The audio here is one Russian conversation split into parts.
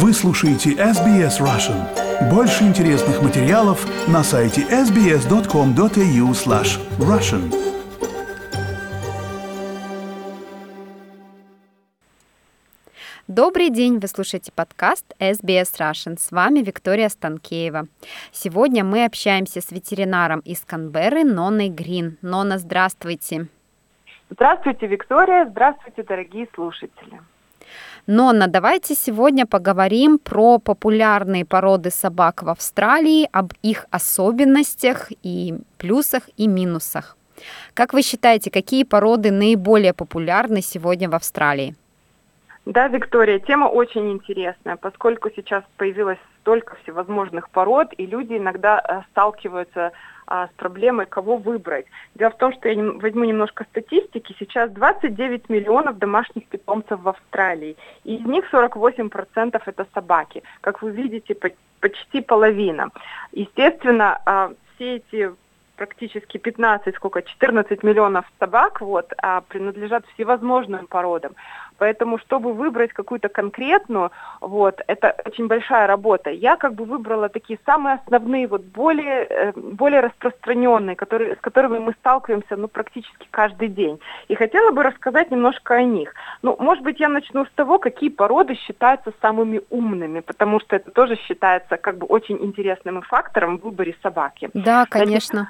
Вы слушаете SBS Russian. Больше интересных материалов на сайте sbs.com.au/russian. Добрый день, вы слушаете подкаст SBS Russian. С вами Виктория Станкеева. Сегодня мы общаемся с ветеринаром из Канберры Нонной Грин. Нонна, здравствуйте. Здравствуйте, Виктория. Здравствуйте, дорогие слушатели. Нонна, давайте сегодня поговорим про популярные породы собак в Австралии, об их особенностях и плюсах и минусах. Как вы считаете, какие породы наиболее популярны сегодня в Австралии? Да, Виктория, тема очень интересная, поскольку сейчас появилось столько всевозможных пород, и люди иногда сталкиваются с проблемой, кого выбрать. Дело в том, что я возьму немножко статистики. Сейчас 29 миллионов домашних питомцев в Австралии, и из них 48% это собаки. Как вы видите, почти половина. Естественно, все эти практически 14 миллионов собак принадлежат всевозможным породам. Поэтому, чтобы выбрать какую-то конкретную, это очень большая работа. Я выбрала такие самые основные, более распространенные, с которыми мы сталкиваемся практически каждый день. И хотела бы рассказать немножко о них. Может быть, я начну с того, какие породы считаются самыми умными, потому что это тоже считается очень интересным фактором в выборе собаки. Да, конечно.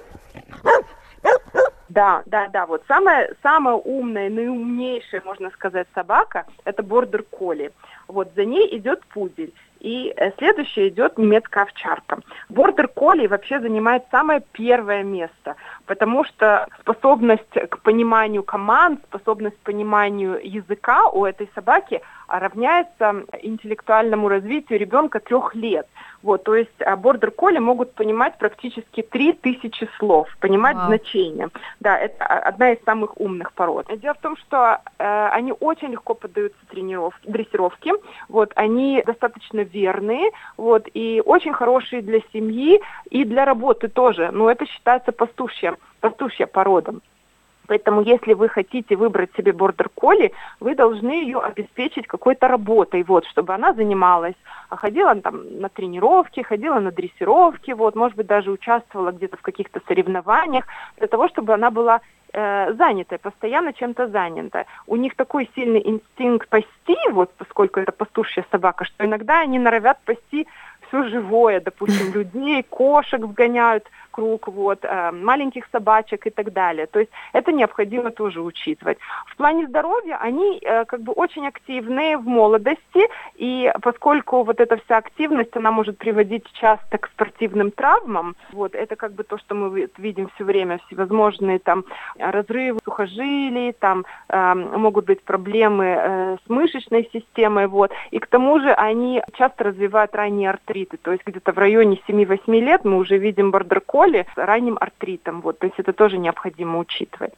Да. Самая умная, наиумнейшая, можно сказать, собака – это бордер-колли. За ней идет пудель. И следующая идет немецкая овчарка. Бордер-колли вообще занимает самое первое место, потому что способность к пониманию команд, способность к пониманию языка у этой собаки равняется интеллектуальному развитию ребенка 3 лет. То есть бордер-колли могут понимать практически 3000 слов, понимать значение. Да, это одна из самых умных пород. Дело в том, что они очень легко поддаются дрессировке. Они достаточно верные, и очень хорошие для семьи и для работы тоже. Но это считается пастушья порода. Поэтому, если вы хотите выбрать себе бордер-колли, вы должны ее обеспечить какой-то работой, чтобы она занималась, ходила на тренировки, ходила на дрессировки, может быть, даже участвовала где-то в каких-то соревнованиях, для того, чтобы она была занятая, постоянно чем-то занята. У них такой сильный инстинкт пасти, поскольку это пастушья собака, что иногда они норовят пасти все живое, допустим, людей, кошек вгоняют круг, маленьких собачек и так далее. То есть это необходимо тоже учитывать. В плане здоровья они очень активные в молодости, и поскольку эта вся активность, она может приводить часто к спортивным травмам, это то, что мы видим все время, всевозможные разрывы сухожилий, могут быть проблемы с мышечной системой, и к тому же они часто развивают ранние артриты, то есть где-то в районе 7-8 лет мы уже видим бордер-колли с ранним артритом, то есть это тоже необходимо учитывать.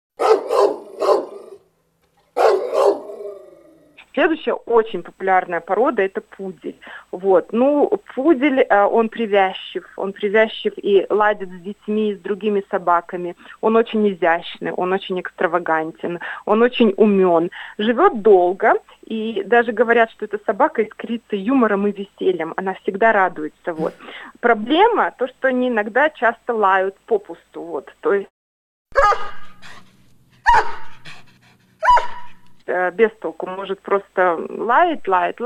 Следующая очень популярная порода – это пудель. Пудель, он привязчив и ладит с детьми, с другими собаками. Он очень изящный, он очень экстравагантен, он очень умен, живет долго, и даже говорят, что эта собака искрится юмором и весельем, она всегда радуется. Проблема – то, что они иногда часто лают попусту, то есть без толку, может просто лаять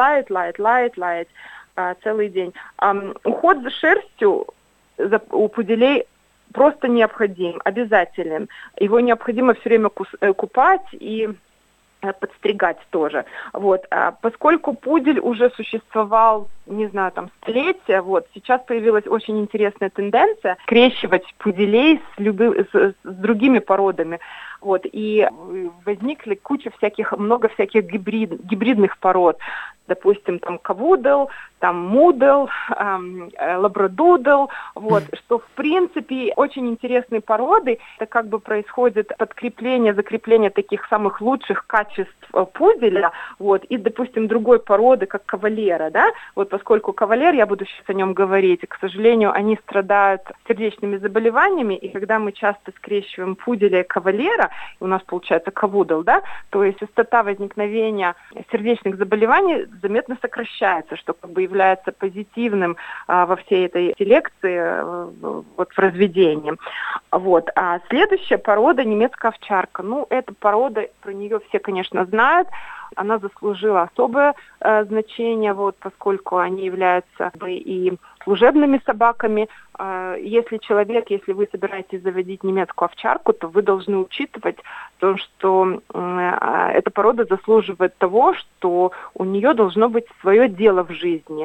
целый день. Уход за шерстью у пуделей просто необходим, обязателен. Его необходимо все время купать и подстригать тоже. Поскольку пудель уже существовал, столетия, сейчас появилась очень интересная тенденция скрещивать пуделей с другими породами. И возникли много всяких гибридных пород. Допустим, кавудл, мудл, лабрадудл, что в принципе очень интересные породы. Это происходит закрепление таких самых лучших качеств пуделя, и, допустим, другой породы, как кавалера, поскольку кавалер, я буду сейчас о нем говорить, к сожалению, они страдают сердечными заболеваниями, и когда мы часто скрещиваем пуделя и кавалера, у нас получается кавудл, да, то есть частота возникновения сердечных заболеваний заметно сокращается, что как бы является позитивным во всей этой селекции, вот в разведении. Вот. А следующая порода немецкая овчарка. Ну, эта порода, про нее все, конечно, знают. Она заслужила особое значение, вот, поскольку они являются и служебными собаками. Если вы собираетесь заводить немецкую овчарку, то вы должны учитывать то, что эта порода заслуживает того, что у нее должно быть свое дело в жизни.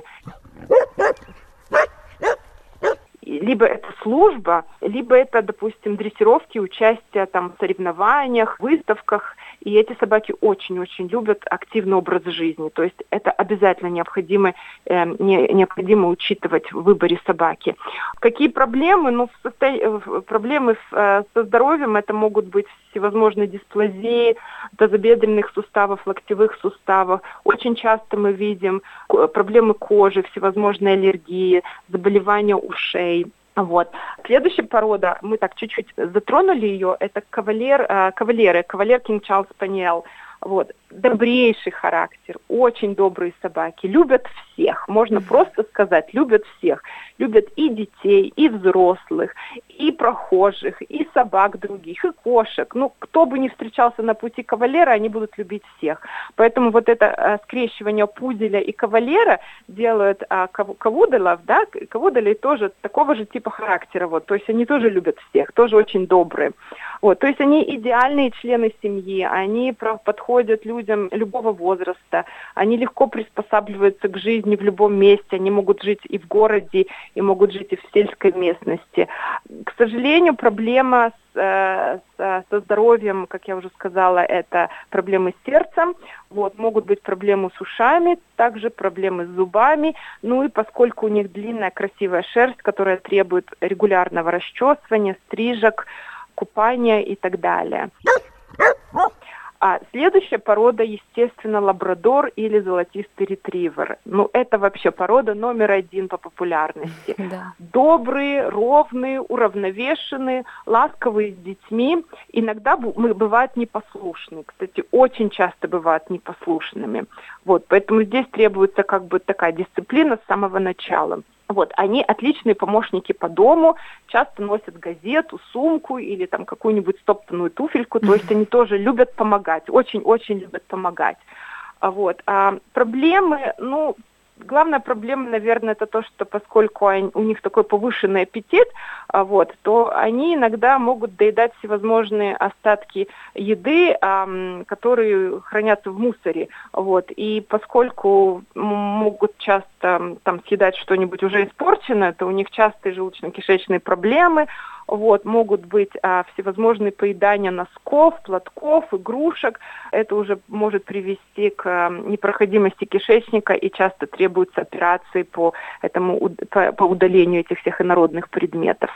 Либо это служба, либо это, допустим, дрессировки, участие там, в соревнованиях, выставках. И эти собаки очень-очень любят активный образ жизни. То есть это обязательно необходимо учитывать в выборе собаки. Какие проблемы? Ну, проблемы со здоровьем это могут быть всевозможные дисплазии тазобедренных суставов, локтевых суставов. Очень часто мы видим проблемы кожи, всевозможные аллергии, заболевания ушей. Вот. Следующая порода, мы так чуть-чуть затронули ее, это кавалер King Charles Spaniel. Вот. Добрейший характер, очень добрые собаки, любят всех, можно просто сказать, любят всех. Любят и детей, и взрослых, и прохожих, и собак других, и кошек. Ну, кто бы ни встречался на пути кавалера, они будут любить всех. Поэтому вот это скрещивание пуделя и кавалера делают кавуделов, да, кавуделей тоже такого же типа характера, вот, то есть они тоже любят всех, тоже очень добрые. Вот, то есть они идеальные члены семьи, они подходят людям любого возраста, они легко приспосабливаются к жизни в любом месте, они могут жить и в городе, и могут жить и в сельской местности. К сожалению, проблема со здоровьем, как я уже сказала, это проблемы с сердцем, вот, могут быть проблемы с ушами, также проблемы с зубами, ну и поскольку у них длинная красивая шерсть, которая требует регулярного расчесывания, стрижек, купания и так далее. А следующая порода, естественно, лабрадор или золотистый ретривер. Ну, это вообще порода номер 1 по популярности. Да. Добрые, ровные, уравновешенные, ласковые с детьми. Иногда бывают непослушны. Кстати, очень часто бывают непослушными. Вот, поэтому здесь требуется как бы такая дисциплина с самого начала. Вот, они отличные помощники по дому, часто носят газету, сумку или там какую-нибудь стоптанную туфельку, то есть они тоже любят помогать, очень-очень любят помогать. Вот, проблемы, ну, главная проблема, наверное, это то, что поскольку у них такой повышенный аппетит, вот, то они иногда могут доедать всевозможные остатки еды, которые хранятся в мусоре. Вот, и поскольку могут часто там съедать что-нибудь уже испорченное, то у них частые желудочно-кишечные проблемы. Вот, могут быть всевозможные поедания носков, платков, игрушек. Это уже может привести к непроходимости кишечника, и часто требуются операции по удалению этих всех инородных предметов.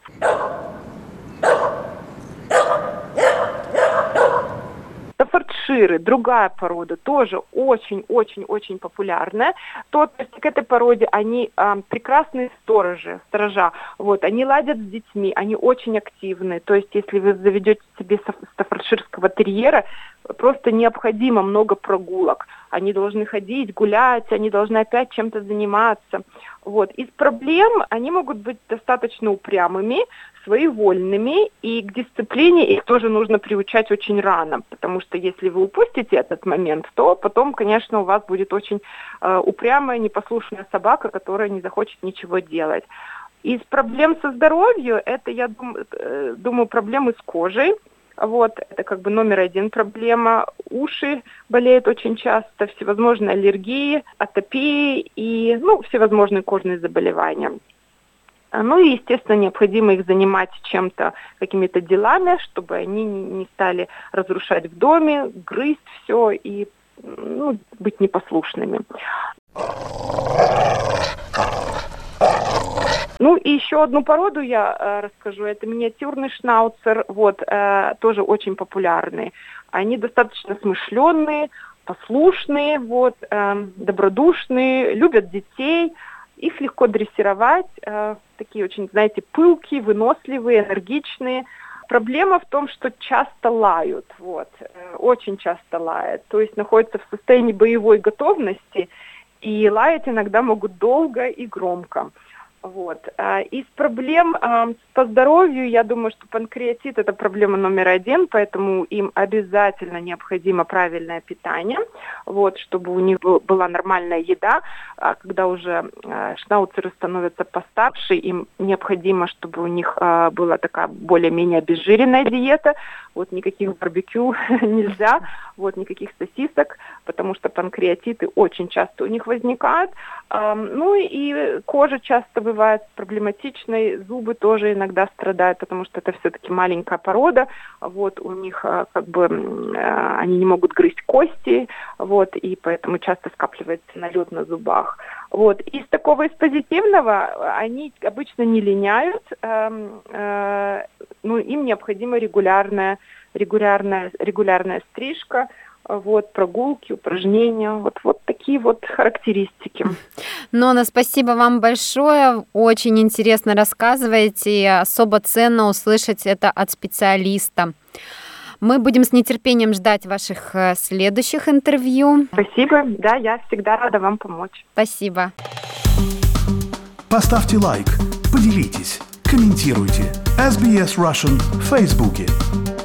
Стаффордширы, другая порода, тоже очень-очень-очень популярная. То есть к этой породе они прекрасные сторожа, вот, они ладят с детьми, они очень активны. То есть если вы заведете себе стаффордширского терьера, просто необходимо много прогулок. Они должны ходить, гулять, они должны опять чем-то заниматься. Вот. Из проблем они могут быть достаточно упрямыми, своевольными, и к дисциплине их тоже нужно приучать очень рано, потому что если вы упустите этот момент, то потом, конечно, у вас будет очень упрямая, непослушная собака, которая не захочет ничего делать. Из проблем со здоровьем, это, я думаю, проблемы с кожей. Вот, это как бы номер 1 проблема. Уши болеют очень часто, всевозможные аллергии, атопии и, всевозможные кожные заболевания. Ну и, естественно, необходимо их занимать чем-то, какими-то делами, чтобы они не стали разрушать в доме, грызть все и быть непослушными. Ну и еще одну породу я расскажу. Это миниатюрный шнауцер, вот, тоже очень популярный. Они достаточно смышленные, послушные, вот, добродушные, любят детей, их легко дрессировать, такие очень, знаете, пылкие, выносливые, энергичные. Проблема в том, что часто лают, вот, очень часто лают, то есть находятся в состоянии боевой готовности, и лаять иногда могут долго и громко. Вот. Из проблем по здоровью, я думаю, что панкреатит – это проблема номер один, поэтому им обязательно необходимо правильное питание, вот, чтобы у них была нормальная еда. Когда уже шнауцеры становятся постарше, им необходимо, чтобы у них была такая более-менее обезжиренная диета, вот, никаких барбекю нельзя, вот, никаких сосисок, потому что панкреатиты очень часто у них возникают. Ну и кожа часто бывает проблематичной, зубы тоже иногда страдают, потому что это все-таки маленькая порода, вот, у них как бы они не могут грызть кости, вот, и поэтому часто скапливается налет на зубах. Вот. Из такого, из позитивного, они обычно не линяют, ну, им необходима регулярная стрижка, вот, прогулки, упражнения, вот такие вот характеристики. Нона, спасибо вам большое, очень интересно рассказываете, и особо ценно услышать это от специалиста. Мы будем с нетерпением ждать ваших следующих интервью. Спасибо, да, я всегда рада вам помочь. Спасибо. Поставьте лайк, поделитесь, комментируйте. SBS Russian в Фейсбуке.